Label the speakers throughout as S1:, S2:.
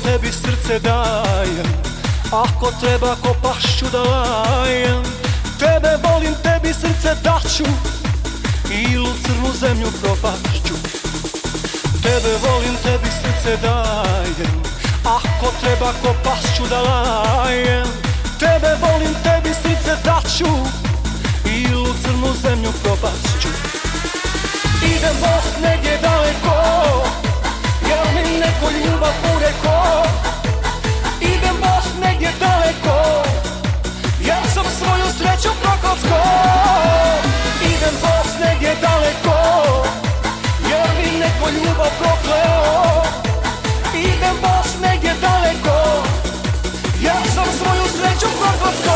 S1: tebi srce dajem, ako treba ko pašću da lajem. Tebe volim, tebi srce daću, i u crnu zemlju propašću. Tebe volim, tebi srce dajem, ako treba ko pašću da lajem. Tebe volim, tebi srce daću, i u crnu zemlju propašću. Idem most negdje daleko, jel mi neko ljubav ureko. Idem most negdje daleko, jer sam svoju sreću prokocko. Idem most negdje daleko, jer mi neko ljubav prokleo. Idem most negdje daleko, jer sam svoju sreću prokocko.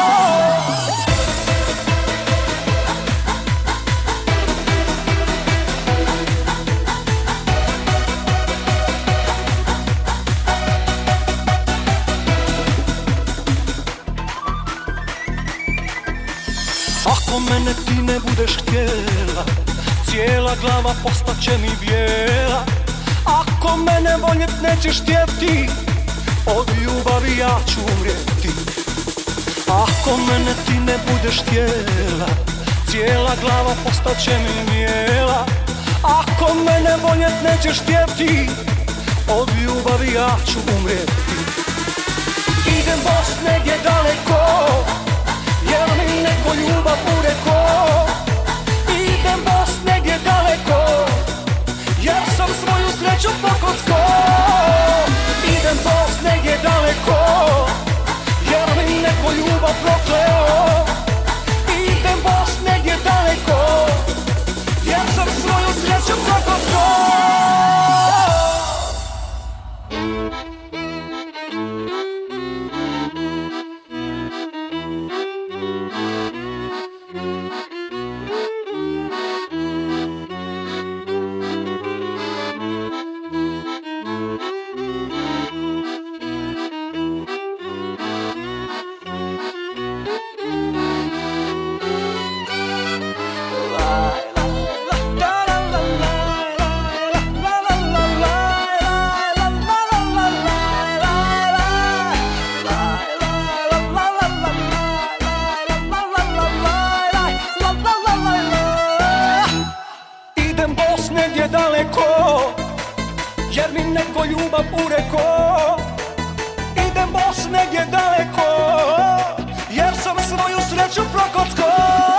S1: Ako mene ti ne budeš htjela, cijela glava postaće mi bijela. Ako mene voljet nećeš htjeti, od ljubavi ja ću umrijeti. Ako mene ti ne budeš htjela, cijela glava postaće mi bijela. Ako mene voljet nećeš htjeti, od ljubavi ja ću umrijeti. Idem most negdje daleko, jer mi neko ljubav ureko. Idem most negdje daleko, jer sam svoju sreću pokocko. Idem most negdje daleko, jer mi neko ljubav prokleo. Idem most negdje daleko, jer sam svoju sreću pokocko. Negdje daleko, jer mi neko ljubav ureko. Idem most negdje daleko, jer sam svoju sreću prokocko.